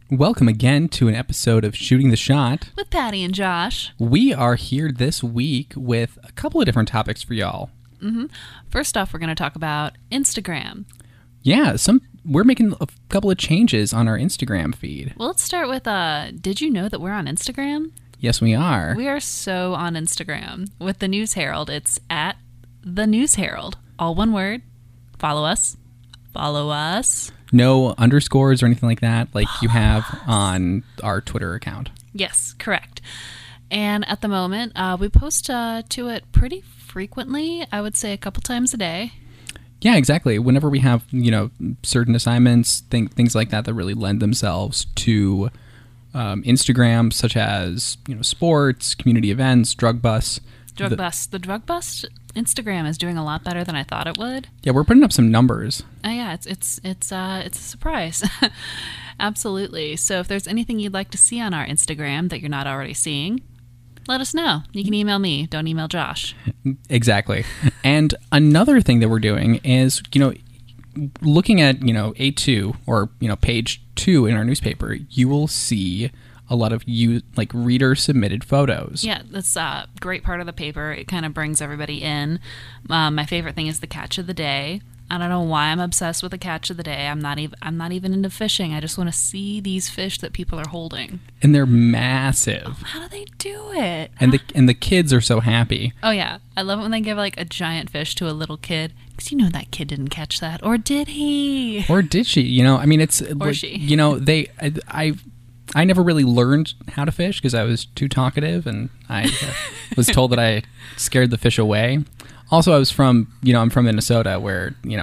Welcome again to an episode of Shooting the Shot. With Patty and Josh. We are here this week with a couple of different topics for y'all. First off, we're going to talk about Instagram. Yeah, we're making a couple of changes on our Instagram feed. Well, let's start with, did you know that we're on Instagram? Yes, we are. We are so on Instagram. With the News Herald, it's at the News Herald. All one word. Follow us. Follow us. No underscores or anything like that, like you have on our Twitter account. Yes, correct. And at the moment, we post to it pretty frequently. I would say a couple times a day. Yeah, exactly. Whenever we have, certain assignments, things like that really lend themselves to Instagram, such as, sports, community events, Drug Bus. The Drug Bust Instagram is doing a lot better than I thought it would. Yeah, we're putting up some numbers. Oh yeah, it's a surprise. Absolutely. So if there's anything you'd like to see on our Instagram that you're not already seeing, let us know. You can email me. Don't email Josh. Exactly. And another thing that we're doing is, looking at, A2 or, page 2 in our newspaper, you will see a lot of reader submitted photos. Yeah, that's a great part of the paper. It kind of brings everybody in. My favorite thing is the catch of the day. I don't know why I'm obsessed with the catch of the day. I'm not even into fishing. I just want to see these fish that people are holding. And they're massive. How do they do it? And the kids are so happy. Oh yeah, I love it when they give a giant fish to a little kid, because that kid didn't catch that, or did he? Or did she? It's or she. I never really learned how to fish because I was too talkative, and I was told that I scared the fish away. Also, I'm from Minnesota, where you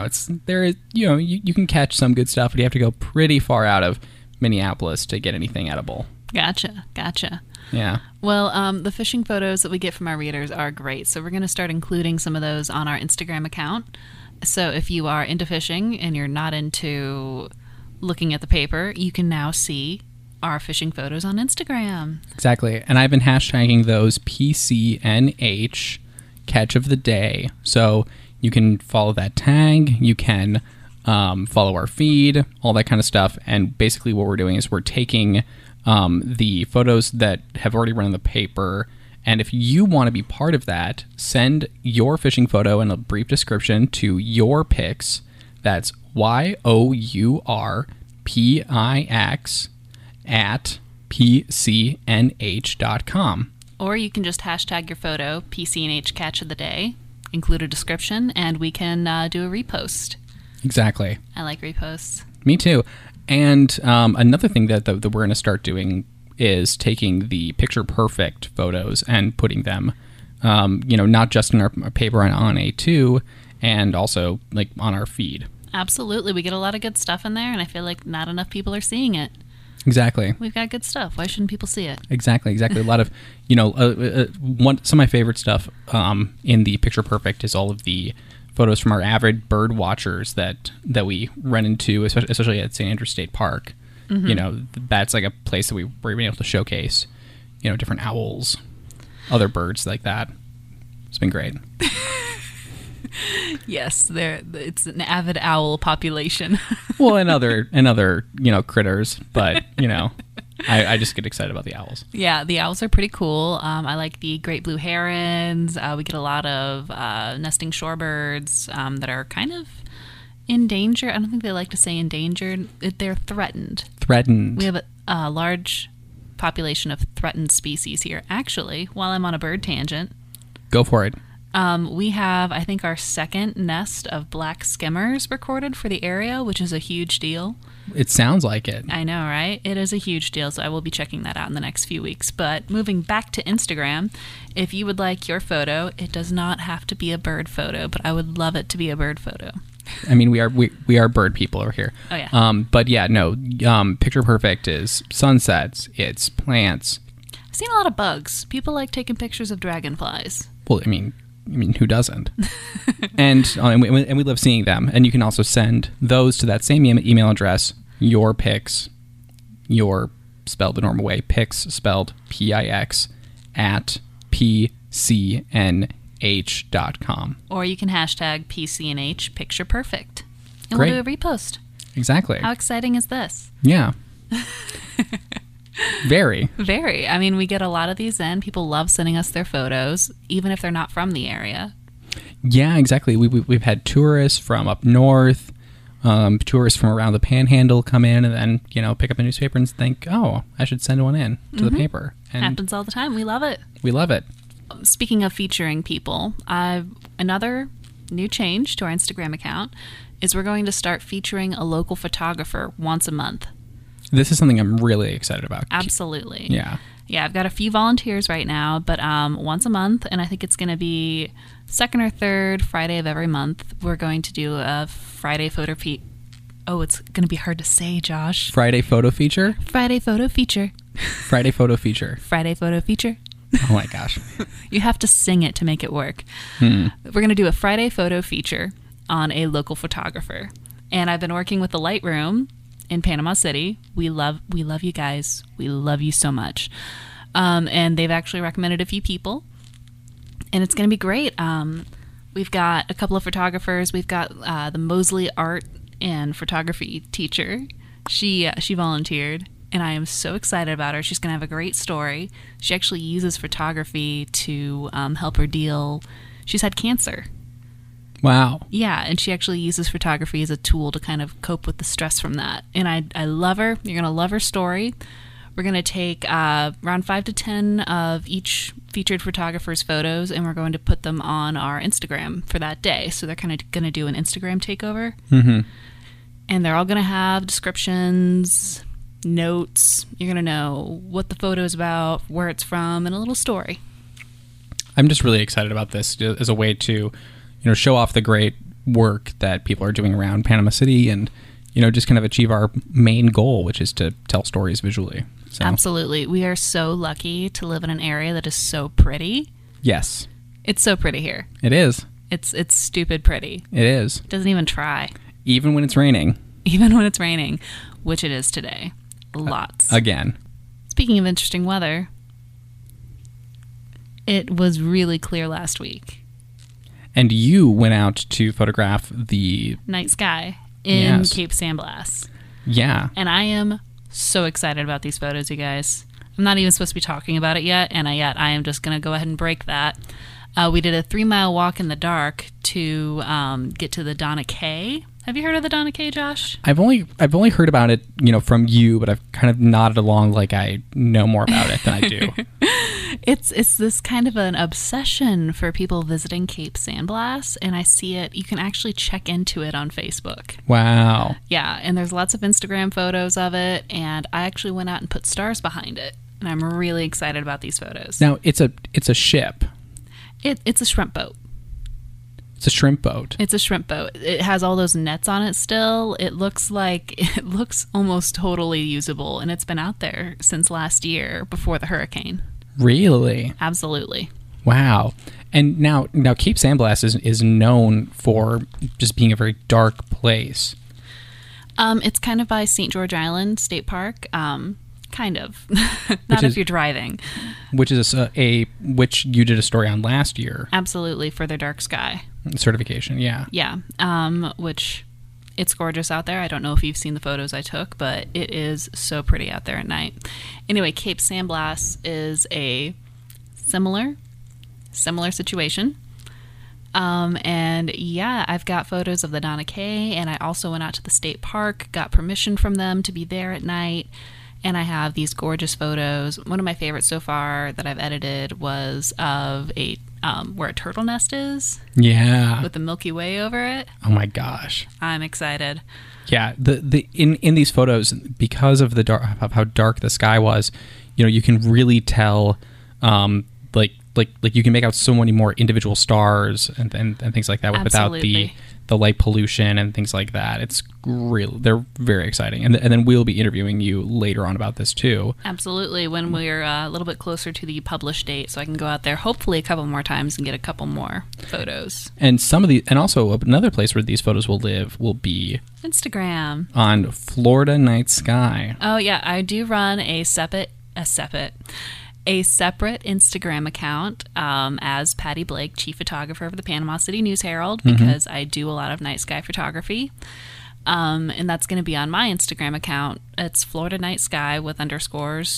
can catch some good stuff, but you have to go pretty far out of Minneapolis to get anything edible. Gotcha. Yeah. Well, the fishing photos that we get from our readers are great, so we're going to start including some of those on our Instagram account. So if you are into fishing and you're not into looking at the paper, you can now see our fishing photos on Instagram. Exactly. And I've been hashtagging those PCNH catch of the day. So you can follow that tag. You can follow our feed, all that kind of stuff. And basically what we're doing is we're taking the photos that have already run in the paper. And if you want to be part of that, send your fishing photo and a brief description to Your Pix. That's YOURPIX at pcnh.com. Or you can just hashtag your photo, PCNH Catch of the Day, include a description, and we can do a repost. Exactly. I like reposts. Me too. And another thing that we're going to start doing is taking the picture perfect photos and putting them, not just in our paper on A2, and also on our feed. Absolutely. We get a lot of good stuff in there, and I feel like not enough people are seeing it. Exactly. We've got good stuff. Why shouldn't people see it? Exactly. A lot of, some of my favorite stuff in the Picture Perfect is all of the photos from our avid bird watchers that we run into, especially at St. Andrews State Park. Mm-hmm. That's a place that we're able to showcase, different owls, other birds like that. It's been great. Yes, it's an avid owl population. Well, and other critters, but I just get excited about the owls. Yeah, the owls are pretty cool. I like the great blue herons. We get a lot of nesting shorebirds that are kind of in danger. I don't think they like to say endangered. They're threatened. We have a large population of threatened species here. Actually, while I'm on a bird tangent, go for it. We have, I think, our second nest of black skimmers recorded for the area, which is a huge deal. It sounds like it. I know, right? It is a huge deal, so I will be checking that out in the next few weeks. But moving back to Instagram, if you would like your photo, it does not have to be a bird photo, but I would love it to be a bird photo. I mean, we are bird people over here. Oh, yeah. But yeah, no, Picture Perfect is sunsets, it's plants. I've seen a lot of bugs. People like taking pictures of dragonflies. Well, I mean, who doesn't? and we love seeing them. And you can also send those to that same email address, Your Pix, your spelled the normal way, Pix spelled PIX at PCNH.com. Or you can hashtag PCNH Picture Perfect. And Great. we'll do a repost. Exactly. How exciting is this? Yeah. Very. Very. I mean, we get a lot of these in. People love sending us their photos, even if they're not from the area. Yeah, exactly. We've had tourists from up north, tourists from around the Panhandle come in and then, pick up a newspaper and think, oh, I should send one in to the paper. And Happens all the time. We love it. we love it. Speaking of featuring people, another new change to our Instagram account is we're going to start featuring a local photographer once a month. This is something I'm really excited about. Absolutely. Yeah. Yeah, I've got a few volunteers right now, but once a month, and I think it's going to be second or third Friday of every month, we're going to do a Friday photo feature. Oh, it's going to be hard to say, Josh. Friday photo feature? Friday photo feature. Friday photo feature. Friday photo feature. Oh my gosh. You have to sing it to make it work. We're going to do a Friday photo feature on a local photographer. And I've been working with the Lightroom in Panama City. We love you guys. We love you so much. And they've actually recommended a few people. And it's going to be great. We've got a couple of photographers. We've got the Mosley art and photography teacher. She volunteered. And I am so excited about her. She's going to have a great story. She actually uses photography to help her deal. She's had cancer. Wow. Yeah, and she actually uses photography as a tool to kind of cope with the stress from that. And I love her. You're going to love her story. We're going to take around 5 to 10 of each featured photographer's photos, and we're going to put them on our Instagram for that day. So they're kind of going to do an Instagram takeover. Mm-hmm. And they're all going to have descriptions, notes. You're going to know what the photo is about, where it's from, and a little story. I'm just really excited about this as a way to, show off the great work that people are doing around Panama City and, just kind of achieve our main goal, which is to tell stories visually. So, Absolutely. We are so lucky to live in an area that is so pretty. yes, It's so pretty here. it is. It's stupid pretty. It is. It doesn't even try. Even when it's raining. Even when it's raining, which it is today. Lots. Again. Speaking of interesting weather, it was really clear last week. And you went out to photograph the... Night sky in Yes. Cape San Blas. Yeah. And I am so excited about these photos, you guys. I'm not even supposed to be talking about it yet, and I am just going to go ahead and break that. We did a 3-mile walk in the dark to get to the Donna Kay. Have you heard of the Donna Kay, Josh? I've only heard about it, from you, but I've kind of nodded along like I know more about it than I do. It's this kind of an obsession for people visiting Cape San Blas, and I see it. You can actually check into it on Facebook. Wow. Yeah, and there's lots of Instagram photos of it, and I actually went out and put stars behind it, and I'm really excited about these photos. Now, it's a ship. It's a shrimp boat. It's a shrimp boat. It's a shrimp boat. It has all those nets on it still. It looks almost totally usable, and it's been out there since last year before the hurricane. Really? Absolutely. Wow. And now Cape San Blas is known for just being a very dark place. It's kind of by St. George Island State Park. Kind of. Not if you're driving. Which is which you did a story on last year. Absolutely, for their dark sky. Certification, yeah. Yeah. Which it's gorgeous out there. I don't know if you've seen the photos I took, but it is so pretty out there at night. Anyway, Cape San Blas is a similar situation. And yeah, I've got photos of the Donna Kay, and I also went out to the state park, got permission from them to be there at night, and I have these gorgeous photos. One of my favorites so far that I've edited was of where a turtle nest is. Yeah. With the Milky Way over it. Oh my gosh. I'm excited. Yeah, in these photos, because of of how dark the sky was, you can really tell, like you can make out so many more individual stars and things like that without the light pollution and things like that. It's they're very exciting, and then we'll be interviewing you later on about this too. Absolutely, when we're a little bit closer to the published date, so I can go out there hopefully a couple more times and get a couple more photos. And and also another place where these photos will live will be Instagram on Florida Night Sky. Oh yeah, I do run a separate Instagram account as Patty Blake, chief photographer of the Panama City News Herald, because I do a lot of night sky photography. And that's going to be on my Instagram account. It's Florida Night Sky with underscores,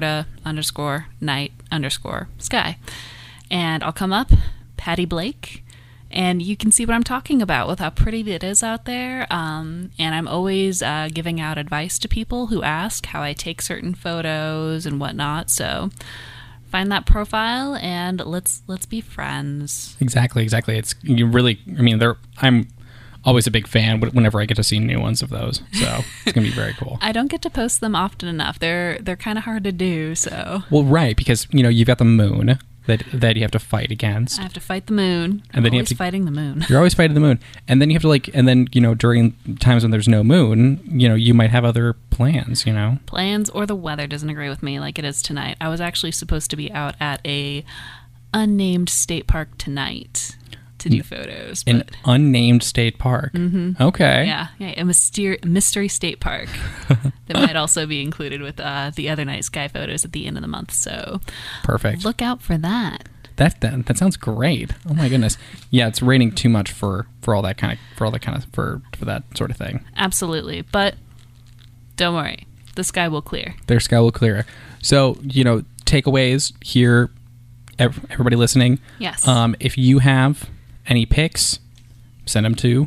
Florida_night_sky. And I'll come up, Patty Blake, and you can see what I'm talking about with how pretty it is out there. And I'm always giving out advice to people who ask how I take certain photos and whatnot. So find that profile and let's be friends. Exactly. It's you really. I mean, I'm always a big fan whenever I get to see new ones of those. So it's gonna be very cool. I don't get to post them often enough. They're kind of hard to do. So well, right, because you've got the moon that you have to fight against. I have to fight the moon. And then I'm always fighting the moon. You're always fighting the moon, and then you have to during times when there's no moon, you might have other plans. Plans, or the weather doesn't agree with me like it is tonight. I was actually supposed to be out at a unnamed state park tonight to do photos. An unnamed state park. Mm-hmm. Okay. Yeah, a mystery state park that might also be included with the other night sky photos at the end of the month. So perfect. Look out for that. That sounds great. Oh my goodness. Yeah, it's raining too much for that sort of thing. Absolutely, but don't worry, the sky will clear. Their sky will clear. So takeaways here. Everybody listening. Yes. If you have any pics, send them to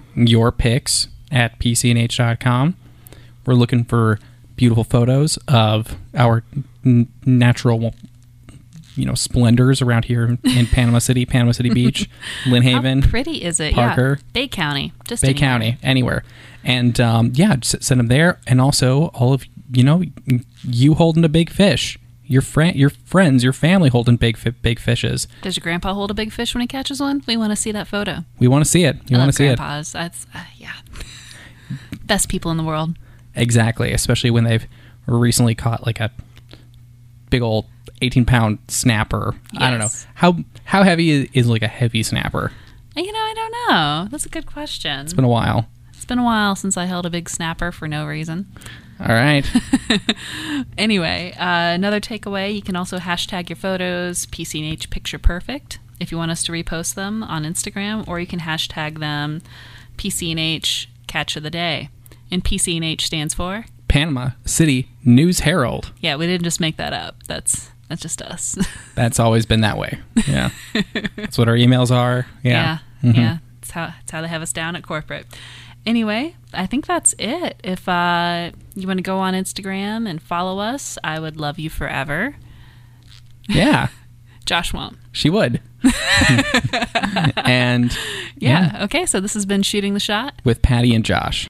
yourpics@pcnh.com. We're looking for beautiful photos of our natural, splendors around here in Panama City Beach, Lynn Haven. How pretty is it? Parker. Yeah. Bay County. Just Bay anywhere. County, anywhere. And just send them there. And also all of, you holding a big fish. Your friends, your family holding big fishes. Does your grandpa hold a big fish when he catches one? We want to see that photo. We want to see it. You want to see grandpas. That's best people in the world. Exactly, especially when they've recently caught like a big old 18-pound snapper. Yes. I don't know how heavy is like a heavy snapper. I don't know. That's a good question. It's been a while. It's been a while since I held a big snapper for no reason. All right. Anyway, another takeaway, you can also hashtag your photos PCNH Picture Perfect if you want us to repost them on Instagram, or you can hashtag them PCNH Catch of the Day. And PCNH stands for? Panama City News Herald. Yeah, we didn't just make that up. That's just us. That's always been that way. Yeah. That's what our emails are. Yeah. Mm-hmm. Yeah. It's how they have us down at corporate. Anyway, I think that's it. If you want to go on Instagram and follow us, I would love you forever. Yeah. Josh won't. She would. And yeah. Okay, so this has been Shooting the Shot with Patty and Josh.